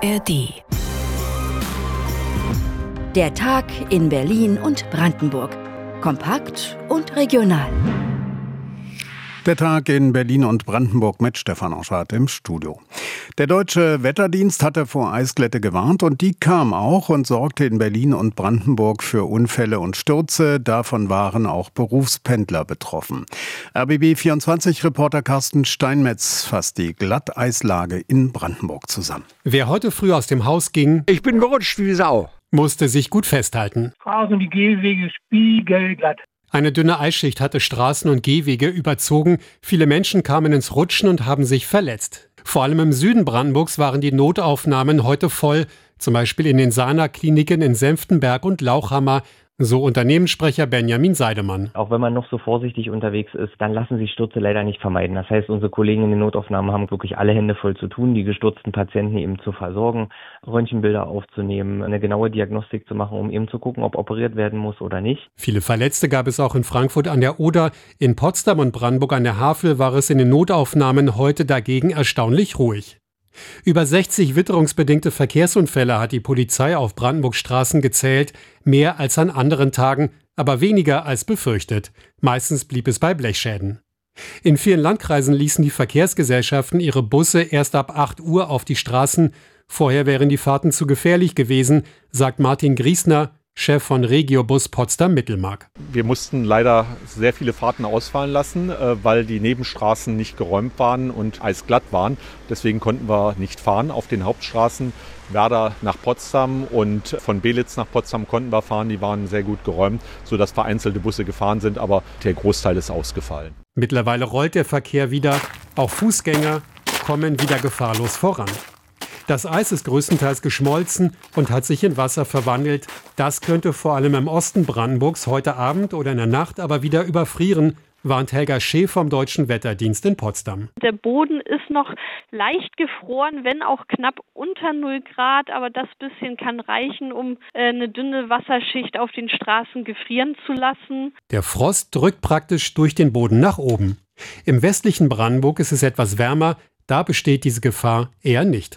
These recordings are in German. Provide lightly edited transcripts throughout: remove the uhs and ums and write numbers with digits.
ARD. Der Tag in Berlin und Brandenburg. Kompakt und regional. Der Tag in Berlin und Brandenburg mit Stefan Oschardt im Studio. Der Deutsche Wetterdienst hatte vor Eisglätte gewarnt und die kam auch und sorgte in Berlin und Brandenburg für Unfälle und Stürze. Davon waren auch Berufspendler betroffen. RBB24-Reporter Carsten Steinmetz fasst die Glatteislage in Brandenburg zusammen. Wer heute früh aus dem Haus ging, ich bin gerutscht wie Sau, musste sich gut festhalten. Straßen und die Gehwege spiegelglatt. Eine dünne Eisschicht hatte Straßen und Gehwege überzogen. Viele Menschen kamen ins Rutschen und haben sich verletzt. Vor allem im Süden Brandenburgs waren die Notaufnahmen heute voll. Zum Beispiel in den Sana-Kliniken in Senftenberg und Lauchhammer. So Unternehmenssprecher Benjamin Seidemann. Auch wenn man noch so vorsichtig unterwegs ist, dann lassen sich Stürze leider nicht vermeiden. Das heißt, unsere Kollegen in den Notaufnahmen haben wirklich alle Hände voll zu tun, die gestürzten Patienten eben zu versorgen, Röntgenbilder aufzunehmen, eine genaue Diagnostik zu machen, um eben zu gucken, ob operiert werden muss oder nicht. Viele Verletzte gab es auch in Frankfurt an der Oder. In Potsdam und Brandenburg an der Havel war es in den Notaufnahmen heute dagegen erstaunlich ruhig. Über 60 witterungsbedingte Verkehrsunfälle hat die Polizei auf Brandenburgs Straßen gezählt, mehr als an anderen Tagen, aber weniger als befürchtet. Meistens blieb es bei Blechschäden. In vielen Landkreisen ließen die Verkehrsgesellschaften ihre Busse erst ab 8 Uhr auf die Straßen. Vorher wären die Fahrten zu gefährlich gewesen, sagt Martin Griesner, Chef von Regiobus Potsdam-Mittelmark. Wir mussten leider sehr viele Fahrten ausfallen lassen, weil die Nebenstraßen nicht geräumt waren und eisglatt waren. Deswegen konnten wir nicht fahren auf den Hauptstraßen. Werder nach Potsdam und von Belitz nach Potsdam konnten wir fahren. Die waren sehr gut geräumt, sodass vereinzelte Busse gefahren sind, aber der Großteil ist ausgefallen. Mittlerweile rollt der Verkehr wieder. Auch Fußgänger kommen wieder gefahrlos voran. Das Eis ist größtenteils geschmolzen und hat sich in Wasser verwandelt. Das könnte vor allem im Osten Brandenburgs heute Abend oder in der Nacht aber wieder überfrieren, warnt Helga Schee vom Deutschen Wetterdienst in Potsdam. Der Boden ist noch leicht gefroren, wenn auch knapp unter 0 Grad, aber das bisschen kann reichen, um eine dünne Wasserschicht auf den Straßen gefrieren zu lassen. Der Frost drückt praktisch durch den Boden nach oben. Im westlichen Brandenburg ist es etwas wärmer, da besteht diese Gefahr eher nicht.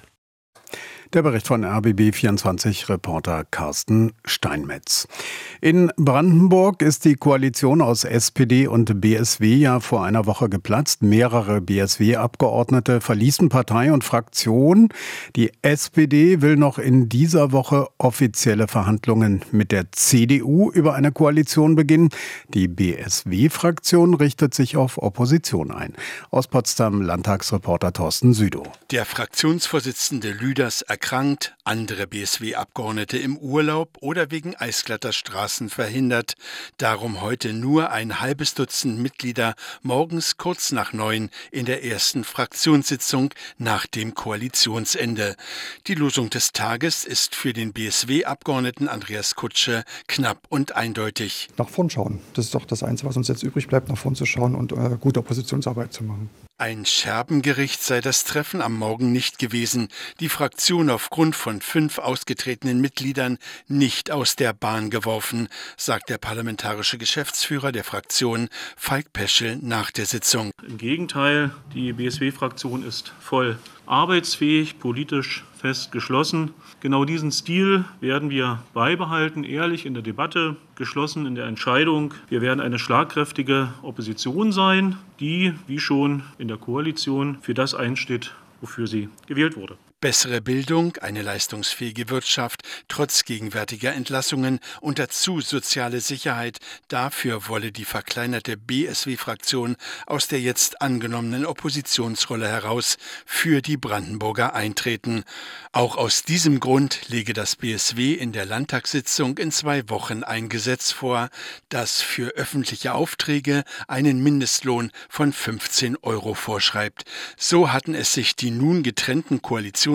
Der Bericht von RBB24-Reporter Carsten Steinmetz. In Brandenburg ist die Koalition aus SPD und BSW ja vor einer Woche geplatzt. Mehrere BSW-Abgeordnete verließen Partei und Fraktion. Die SPD will noch in dieser Woche offizielle Verhandlungen mit der CDU über eine Koalition beginnen. Die BSW-Fraktion richtet sich auf Opposition ein. Aus Potsdam Landtagsreporter Thorsten Südow. Der Fraktionsvorsitzende Lüders erkrankt, andere BSW-Abgeordnete im Urlaub oder wegen eisglatter Straßen verhindert. Darum heute nur ein halbes Dutzend Mitglieder morgens kurz nach 9 in der ersten Fraktionssitzung nach dem Koalitionsende. Die Losung des Tages ist für den BSW-Abgeordneten Andreas Kutsche knapp und eindeutig. Nach vorn schauen. Das ist doch das Einzige, was uns jetzt übrig bleibt, nach vorn zu schauen und gute Oppositionsarbeit zu machen. Ein Scherbengericht sei das Treffen am Morgen nicht gewesen. Die Fraktion aufgrund von 5 ausgetretenen Mitgliedern nicht aus der Bahn geworfen, sagt der parlamentarische Geschäftsführer der Fraktion, Falk Peschel, nach der Sitzung. Im Gegenteil, die BSW-Fraktion ist voll arbeitsfähig, politisch fest geschlossen. Genau diesen Stil werden wir beibehalten, ehrlich in der Debatte, geschlossen in der Entscheidung. Wir werden eine schlagkräftige Opposition sein, die, wie schon in der Koalition, für das einsteht, wofür sie gewählt wurde. Bessere Bildung, eine leistungsfähige Wirtschaft, trotz gegenwärtiger Entlassungen und dazu soziale Sicherheit. Dafür wolle die verkleinerte BSW-Fraktion aus der jetzt angenommenen Oppositionsrolle heraus für die Brandenburger eintreten. Auch aus diesem Grund lege das BSW in der Landtagssitzung in 2 Wochen ein Gesetz vor, das für öffentliche Aufträge einen Mindestlohn von 15 € vorschreibt. So hatten es sich die nun getrennten Koalitionspartner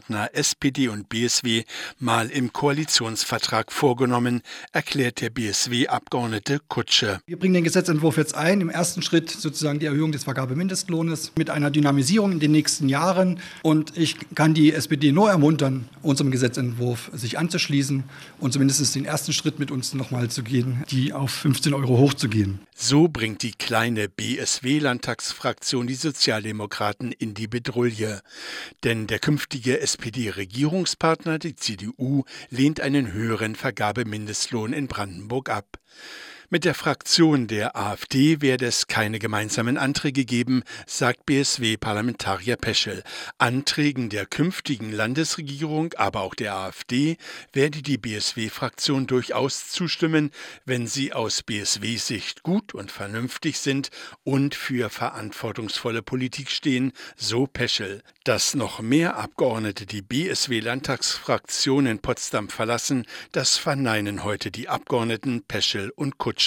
SPD und BSW mal im Koalitionsvertrag vorgenommen, erklärt der BSW-Abgeordnete Kutsche. Wir bringen den Gesetzentwurf jetzt ein. Im ersten Schritt sozusagen die Erhöhung des Vergabemindestlohnes mit einer Dynamisierung in den nächsten Jahren. Und ich kann die SPD nur ermuntern, unserem Gesetzentwurf sich anzuschließen und zumindest den ersten Schritt mit uns nochmal zu gehen, die auf 15 € hochzugehen. So bringt die kleine BSW-Landtagsfraktion die Sozialdemokraten in die Bedrulle. Denn der künftige künftige SPD-Regierungspartner, die CDU, lehnt einen höheren Vergabemindestlohn in Brandenburg ab. Mit der Fraktion der AfD werde es keine gemeinsamen Anträge geben, sagt BSW-Parlamentarier Peschel. Anträgen der künftigen Landesregierung, aber auch der AfD, werde die BSW-Fraktion durchaus zustimmen, wenn sie aus BSW-Sicht gut und vernünftig sind und für verantwortungsvolle Politik stehen, so Peschel. Dass noch mehr Abgeordnete die BSW-Landtagsfraktion in Potsdam verlassen, das verneinen heute die Abgeordneten Peschel und Kutsche.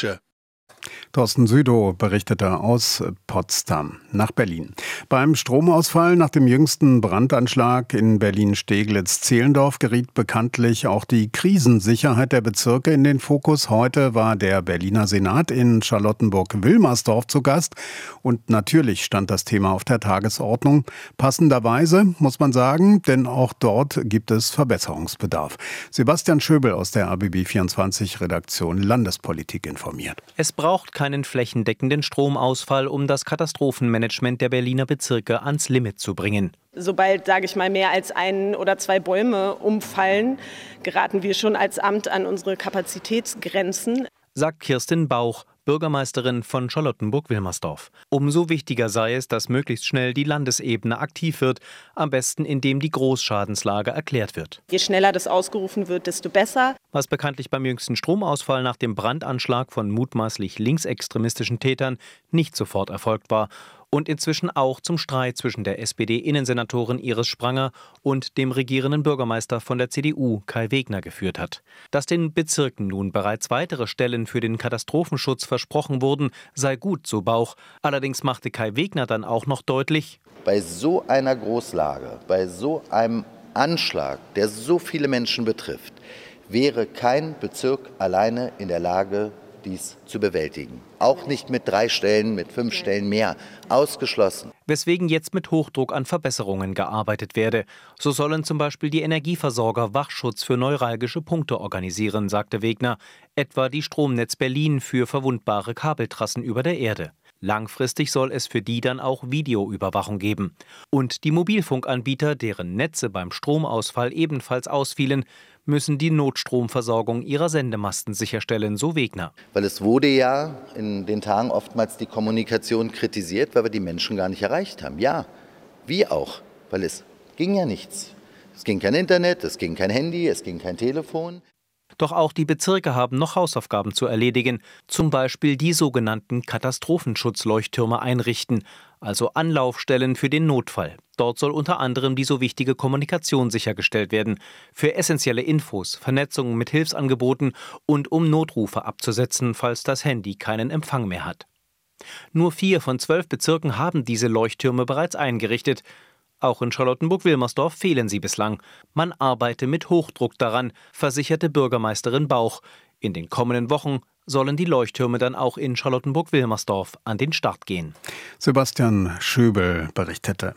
Thorsten Südow berichtete aus Potsdam nach Berlin. Beim Stromausfall nach dem jüngsten Brandanschlag in Berlin-Steglitz-Zehlendorf geriet bekanntlich auch die Krisensicherheit der Bezirke in den Fokus. Heute war der Berliner Senat in Charlottenburg-Wilmersdorf zu Gast und natürlich stand das Thema auf der Tagesordnung. Passenderweise, muss man sagen, denn auch dort gibt es Verbesserungsbedarf. Sebastian Schöbel aus der RBB24-Redaktion Landespolitik informiert. Es braucht keinen flächendeckenden Stromausfall, um das Katastrophenmanagement der Berliner Bezirke ans Limit zu bringen. Sobald, sage ich mal, mehr als 1 oder 2 Bäume umfallen, geraten wir schon als Amt an unsere Kapazitätsgrenzen, sagt Kirsten Bauch, Bürgermeisterin von Charlottenburg-Wilmersdorf. Umso wichtiger sei es, dass möglichst schnell die Landesebene aktiv wird, am besten indem die Großschadenslage erklärt wird. Je schneller das ausgerufen wird, desto besser. Was bekanntlich beim jüngsten Stromausfall nach dem Brandanschlag von mutmaßlich linksextremistischen Tätern nicht sofort erfolgt war und inzwischen auch zum Streit zwischen der SPD-Innensenatorin Iris Spranger und dem regierenden Bürgermeister von der CDU, Kai Wegner, geführt hat. Dass den Bezirken nun bereits weitere Stellen für den Katastrophenschutz versprochen wurden, sei gut, so Bauch. Allerdings machte Kai Wegner dann auch noch deutlich: Bei so einer Großlage, bei so einem Anschlag, der so viele Menschen betrifft, wäre kein Bezirk alleine in der Lage, dies zu bewältigen. Auch nicht mit 3 Stellen, mit 5 Stellen mehr. Ausgeschlossen. Weswegen jetzt mit Hochdruck an Verbesserungen gearbeitet werde. So sollen zum Beispiel die Energieversorger Wachschutz für neuralgische Punkte organisieren, sagte Wegner. Etwa die Stromnetz Berlin für verwundbare Kabeltrassen über der Erde. Langfristig soll es für die dann auch Videoüberwachung geben. Und die Mobilfunkanbieter, deren Netze beim Stromausfall ebenfalls ausfielen, müssen die Notstromversorgung ihrer Sendemasten sicherstellen, so Wegner. Weil es wurde ja in den Tagen oftmals die Kommunikation kritisiert, weil wir die Menschen gar nicht erreicht haben. Ja, wir auch, weil es ging ja nichts. Es ging kein Internet, es ging kein Handy, es ging kein Telefon. Doch auch die Bezirke haben noch Hausaufgaben zu erledigen, zum Beispiel die sogenannten Katastrophenschutzleuchttürme einrichten, also Anlaufstellen für den Notfall. Dort soll unter anderem die so wichtige Kommunikation sichergestellt werden, für essentielle Infos, Vernetzung mit Hilfsangeboten und um Notrufe abzusetzen, falls das Handy keinen Empfang mehr hat. Nur 4 von 12 Bezirken haben diese Leuchttürme bereits eingerichtet. Auch in Charlottenburg-Wilmersdorf fehlen sie bislang. Man arbeite mit Hochdruck daran, versicherte Bürgermeisterin Bauch. In den kommenden Wochen sollen die Leuchttürme dann auch in Charlottenburg-Wilmersdorf an den Start gehen. Sebastian Schöbel berichtete.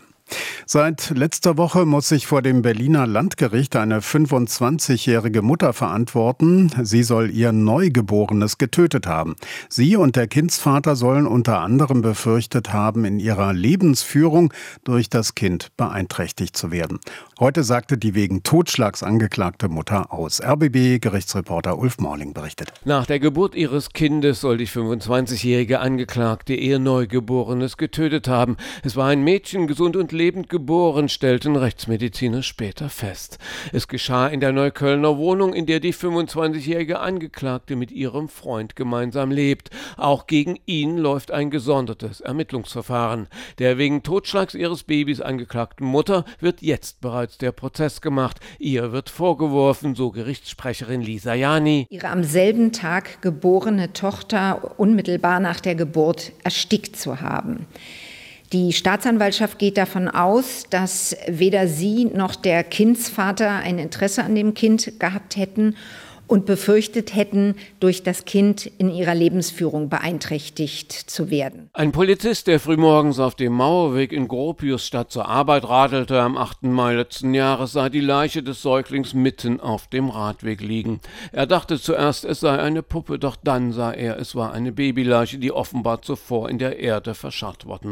Seit letzter Woche muss sich vor dem Berliner Landgericht eine 25-jährige Mutter verantworten. Sie soll ihr Neugeborenes getötet haben. Sie und der Kindsvater sollen unter anderem befürchtet haben, in ihrer Lebensführung durch das Kind beeinträchtigt zu werden. Heute sagte die wegen Totschlags angeklagte Mutter aus. RBB-Gerichtsreporter Ulf Morling berichtet. Nach der Geburt ihres Kindes soll die 25-jährige Angeklagte ihr Neugeborenes getötet haben. Es war ein Mädchen, gesund und lebend geboren, stellten Rechtsmediziner später fest. Es geschah in der Neuköllner Wohnung, in der die 25-jährige Angeklagte mit ihrem Freund gemeinsam lebt. Auch gegen ihn läuft ein gesondertes Ermittlungsverfahren. Der wegen Totschlags ihres Babys angeklagten Mutter wird jetzt bereits der Prozess gemacht. Ihr wird vorgeworfen, so Gerichtssprecherin Lisa Jani, ihre am selben Tag geborene Tochter unmittelbar nach der Geburt erstickt zu haben. Die Staatsanwaltschaft geht davon aus, dass weder sie noch der Kindsvater ein Interesse an dem Kind gehabt hätten und befürchtet hätten, durch das Kind in ihrer Lebensführung beeinträchtigt zu werden. Ein Polizist, der frühmorgens auf dem Mauerweg in Gropiusstadt zur Arbeit radelte, am 8. Mai letzten Jahres sah die Leiche des Säuglings mitten auf dem Radweg liegen. Er dachte zuerst, es sei eine Puppe, doch dann sah er, es war eine Babyleiche, die offenbar zuvor in der Erde verscharrt worden war.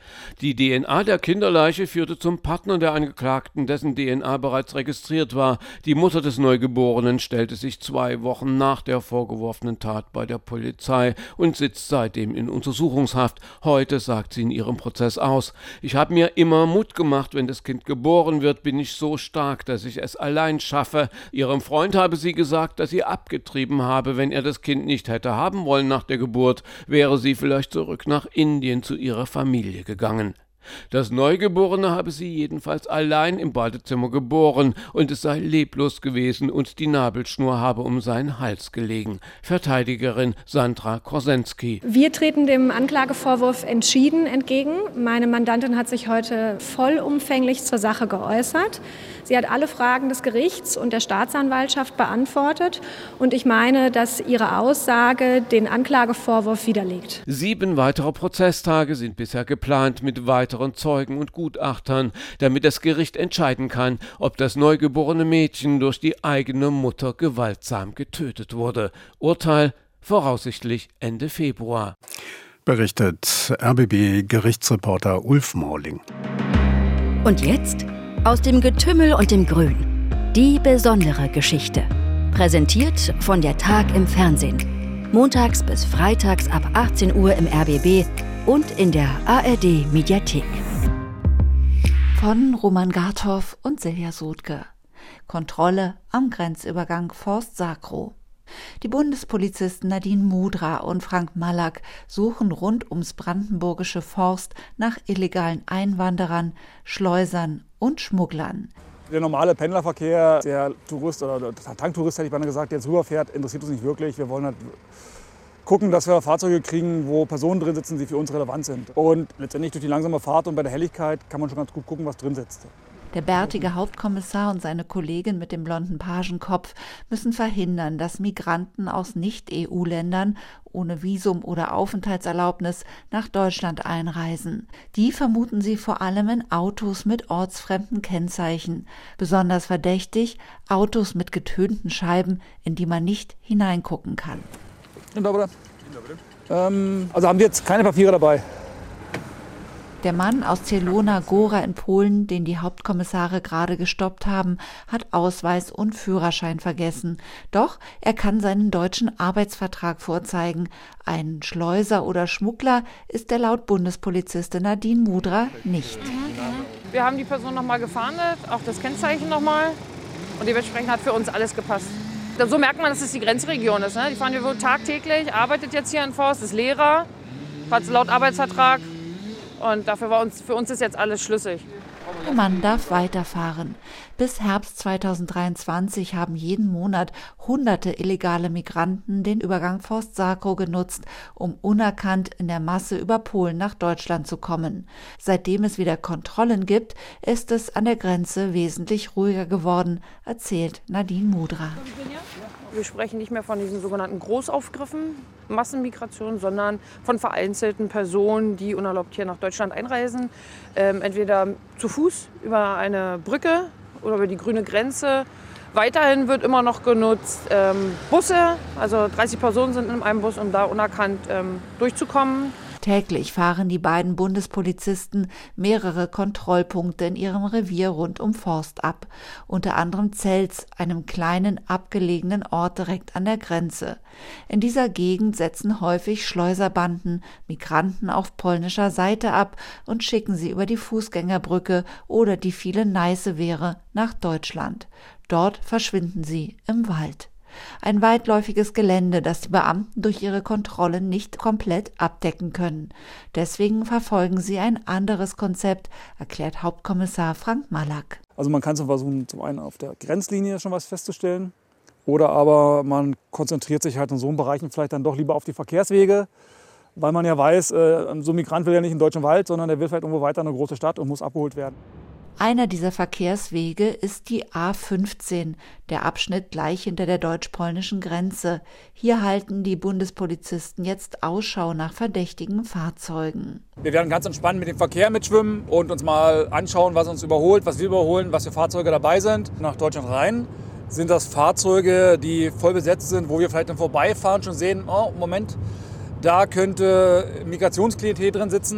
Die DNA der Kinderleiche führte zum Partner der Angeklagten, dessen DNA bereits registriert war. Die Mutter des Neugeborenen stellte sich 2 Wochen nach der vorgeworfenen Tat bei der Polizei und sitzt seitdem in Untersuchungshaft. Heute sagt sie in ihrem Prozess aus: Ich habe mir immer Mut gemacht, wenn das Kind geboren wird, bin ich so stark, dass ich es allein schaffe. Ihrem Freund habe sie gesagt, dass sie abgetrieben habe. Wenn er das Kind nicht hätte haben wollen nach der Geburt, wäre sie vielleicht zurück nach Indien zu ihrer Familie gegangen. Das Neugeborene habe sie jedenfalls allein im Badezimmer geboren und es sei leblos gewesen und die Nabelschnur habe um seinen Hals gelegen. Verteidigerin Sandra Korsensky. Wir treten dem Anklagevorwurf entschieden entgegen. Meine Mandantin hat sich heute vollumfänglich zur Sache geäußert. Sie hat alle Fragen des Gerichts und der Staatsanwaltschaft beantwortet und ich meine, dass ihre Aussage den Anklagevorwurf widerlegt. 7 weitere Prozesstage sind bisher geplant mit weiteren Zeugen und Gutachtern, damit das Gericht entscheiden kann, ob das neugeborene Mädchen durch die eigene Mutter gewaltsam getötet wurde. Urteil voraussichtlich Ende Februar. Berichtet RBB-Gerichtsreporter Ulf Morling. Und jetzt aus dem Getümmel und dem Grün. Die besondere Geschichte. Präsentiert von der Tag im Fernsehen. Montags bis freitags ab 18 Uhr im RBB und in der ARD-Mediathek. Von Roman Garthoff und Silja Sodke. Kontrolle am Grenzübergang Forst Sakrow. Die Bundespolizisten Nadine Mudra und Frank Malak suchen rund ums brandenburgische Forst nach illegalen Einwanderern, Schleusern und Schmugglern. Der normale Pendlerverkehr, der Tourist oder der Tanktourist, hätte ich beinahe gesagt, der jetzt rüberfährt, interessiert uns nicht wirklich. Wir wollen halt gucken, dass wir Fahrzeuge kriegen, wo Personen drin sitzen, die für uns relevant sind. Und letztendlich durch die langsame Fahrt und bei der Helligkeit kann man schon ganz gut gucken, was drin sitzt. Der bärtige Hauptkommissar und seine Kollegin mit dem blonden Pagenkopf müssen verhindern, dass Migranten aus Nicht-EU-Ländern ohne Visum oder Aufenthaltserlaubnis nach Deutschland einreisen. Die vermuten sie vor allem in Autos mit ortsfremden Kennzeichen. Besonders verdächtig Autos mit getönten Scheiben, in die man nicht hineingucken kann. Also haben wir jetzt keine Papiere dabei. Der Mann aus Zielona Góra in Polen, den die Hauptkommissare gerade gestoppt haben, hat Ausweis und Führerschein vergessen. Doch er kann seinen deutschen Arbeitsvertrag vorzeigen. Ein Schleuser oder Schmuggler ist er laut Bundespolizistin Nadine Mudra nicht. Wir haben die Person nochmal gefahndet, auch das Kennzeichen nochmal. Und dementsprechend hat für uns alles gepasst. So merkt man, dass es die Grenzregion ist. Ne? Die fahren wir wohl tagtäglich, arbeitet jetzt hier in Forst, ist Lehrer, hat laut Arbeitsvertrag. Und für uns ist jetzt alles schlüssig. Der Mann darf weiterfahren. Bis Herbst 2023 haben jeden Monat Hunderte illegale Migranten den Übergang Forst Sakrow genutzt, um unerkannt in der Masse über Polen nach Deutschland zu kommen. Seitdem es wieder Kontrollen gibt, ist es an der Grenze wesentlich ruhiger geworden, erzählt Nadine Mudra. Wir sprechen nicht mehr von diesen sogenannten Großaufgriffen, Massenmigration, sondern von vereinzelten Personen, die unerlaubt hier nach Deutschland einreisen. Entweder zu Fuß über eine Brücke oder über die grüne Grenze. Weiterhin wird immer noch genutzt Busse, also 30 Personen sind in einem Bus, um da unerkannt durchzukommen. Täglich fahren die beiden Bundespolizisten mehrere Kontrollpunkte in ihrem Revier rund um Forst ab. Unter anderem Zels, einem kleinen abgelegenen Ort direkt an der Grenze. In dieser Gegend setzen häufig Schleuserbanden Migranten auf polnischer Seite ab und schicken sie über die Fußgängerbrücke oder die viele Neiße-Wehre nach Deutschland. Dort verschwinden sie im Wald. Ein weitläufiges Gelände, das die Beamten durch ihre Kontrollen nicht komplett abdecken können. Deswegen verfolgen sie ein anderes Konzept, erklärt Hauptkommissar Frank Malak. Also man kann versuchen, zum einen auf der Grenzlinie schon was festzustellen. Oder aber man konzentriert sich halt in so Bereichen vielleicht dann doch lieber auf die Verkehrswege. Weil man ja weiß, so ein Migrant will ja nicht in den deutschen Wald, sondern der will vielleicht irgendwo weiter in eine große Stadt und muss abgeholt werden. Einer dieser Verkehrswege ist die A15, der Abschnitt gleich hinter der deutsch-polnischen Grenze. Hier halten die Bundespolizisten jetzt Ausschau nach verdächtigen Fahrzeugen. Wir werden ganz entspannt mit dem Verkehr mitschwimmen und uns mal anschauen, was uns überholt, was wir überholen, was für Fahrzeuge dabei sind. Nach Deutschland rein sind das Fahrzeuge, die voll besetzt sind, wo wir vielleicht im Vorbeifahren schon sehen, oh Moment, da könnte Migrationsklientel drin sitzen.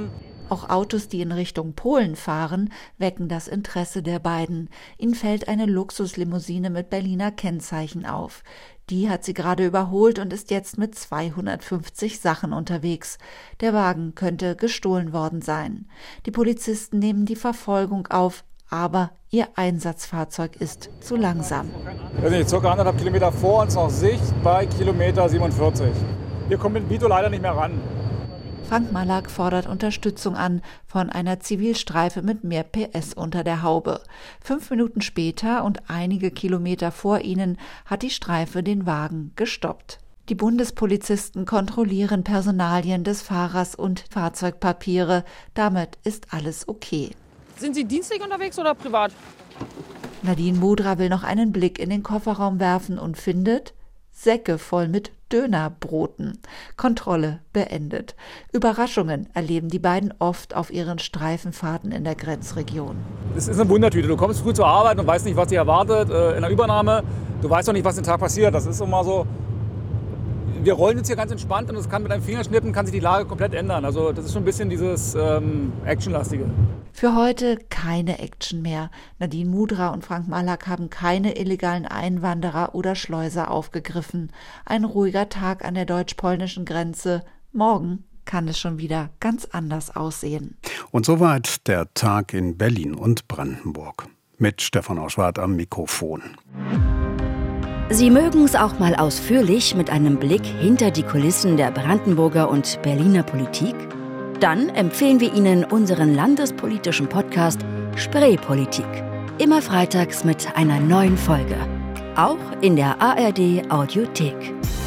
Auch Autos, die in Richtung Polen fahren, wecken das Interesse der beiden. Ihnen fällt eine Luxuslimousine mit Berliner Kennzeichen auf. Die hat sie gerade überholt und ist jetzt mit 250 Sachen unterwegs. Der Wagen könnte gestohlen worden sein. Die Polizisten nehmen die Verfolgung auf, aber ihr Einsatzfahrzeug ist zu langsam. Circa 1,5 Kilometer vor uns noch Sicht bei Kilometer 47. Wir kommen mit Vito leider nicht mehr ran. Frank Malak fordert Unterstützung an von einer Zivilstreife mit mehr PS unter der Haube. 5 Minuten später und einige Kilometer vor ihnen hat die Streife den Wagen gestoppt. Die Bundespolizisten kontrollieren Personalien des Fahrers und Fahrzeugpapiere. Damit ist alles okay. Sind Sie dienstlich unterwegs oder privat? Nadine Mudra will noch einen Blick in den Kofferraum werfen und findet Säcke voll mit Dönerbroten. Kontrolle beendet. Überraschungen erleben die beiden oft auf ihren Streifenfahrten in der Grenzregion. Es ist eine Wundertüte. Du kommst früh zur Arbeit und weißt nicht, was dich erwartet in der Übernahme. Du weißt auch nicht, was den Tag passiert. Das ist immer so. Wir rollen jetzt hier ganz entspannt und es kann mit einem Fingerschnippen kann sich die Lage komplett ändern. Also das ist schon ein bisschen dieses Actionlastige. Für heute keine Action mehr. Nadine Mudra und Frank Malak haben keine illegalen Einwanderer oder Schleuser aufgegriffen. Ein ruhiger Tag an der deutsch-polnischen Grenze. Morgen kann es schon wieder ganz anders aussehen. Und soweit der Tag in Berlin und Brandenburg. Mit Stefan Auschwart am Mikrofon. Sie mögen es auch mal ausführlich mit einem Blick hinter die Kulissen der Brandenburger und Berliner Politik? Dann empfehlen wir Ihnen unseren landespolitischen Podcast Spreepolitik. Immer freitags mit einer neuen Folge. Auch in der ARD Audiothek.